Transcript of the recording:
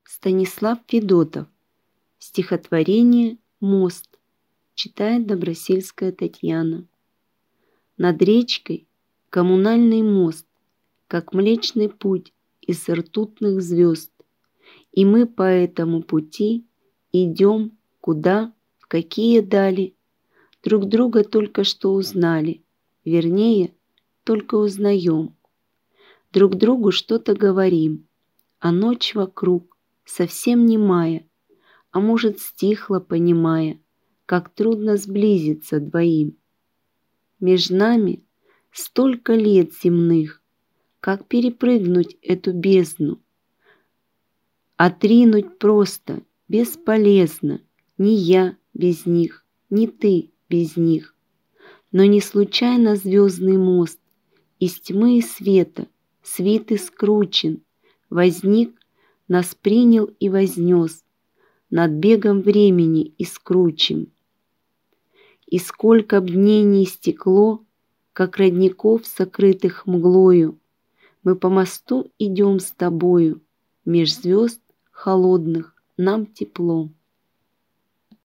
Станислав Федотов. Стихотворение «Мост». Читает Добросельская Татьяна. Над речкой коммунальный мост, как Млечный Путь из ртутных звезд. И мы по этому пути идем куда, в какие дали. Друг друга только что узнали, вернее, только узнаем. Друг другу что-то говорим, а ночь вокруг совсем немая, а может, стихла, понимая, как трудно сблизиться двоим. Меж нами столько лет земных, как перепрыгнуть эту бездну? Отринуть просто, бесполезно, ни я без них, ни ты без них. Но не случайно звездный мост из тьмы и света, свит и скручен, возник, нас принял и вознес над бегом времени и скручен. И сколько б дней не истекло, как родников, сокрытых мглою, мы по мосту идем с тобою, меж звезд холодных нам тепло.